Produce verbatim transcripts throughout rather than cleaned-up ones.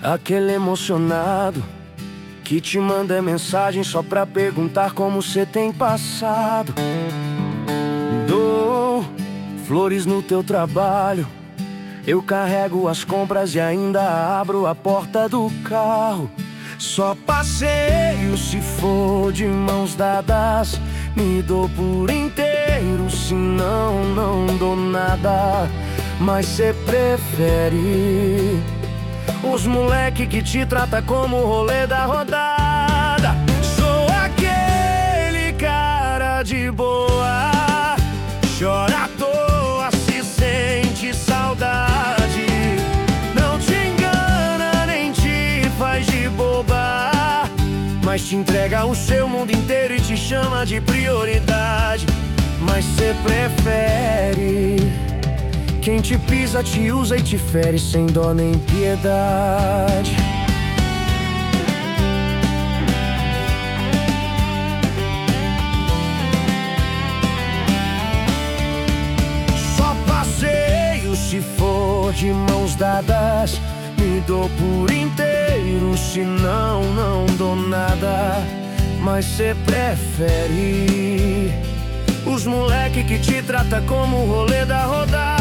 Aquele emocionado que te manda mensagem só pra perguntar como cê tem passado. Dou flores no teu trabalho, eu carrego as compras e ainda abro a porta do carro. Só passeio se for de mãos dadas, me dou por inteiro, senão não dou nada. Mas cê prefere os moleque que te trata como o rolê da rodada. Sou aquele cara de boa, chora à toa, se sente saudade. Não te engana nem te faz de boba, mas te entrega o seu mundo inteiro e te chama de prioridade. Mas cê prefere quem te pisa, te usa e te fere sem dó nem piedade. Só passeio se for de mãos dadas, me dou por inteiro, senão não dou nada. Mas cê prefere os moleque que te trata como o rolê da rodada.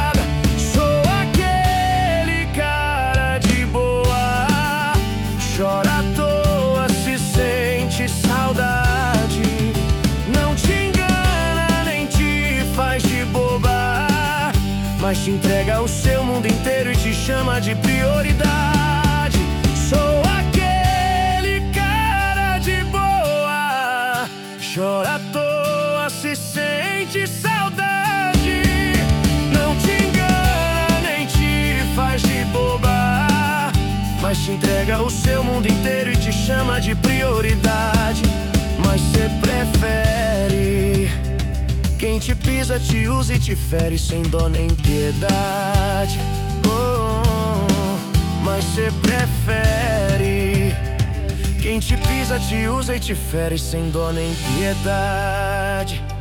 Chora à toa, se sente saudade. Não te engana nem te faz de boba, mas te entrega o seu mundo inteiro e te chama de prioridade. Sou aquele cara de boa, chora à toa, se sente saudade. Não te engana nem te faz de boba, mas te entrega o seu mundo inteiro e te chama de prioridade. Mas cê prefere quem te pisa, te usa e te fere sem dó nem piedade. Oh, mas cê prefere quem te pisa, te usa e te fere sem dó nem piedade.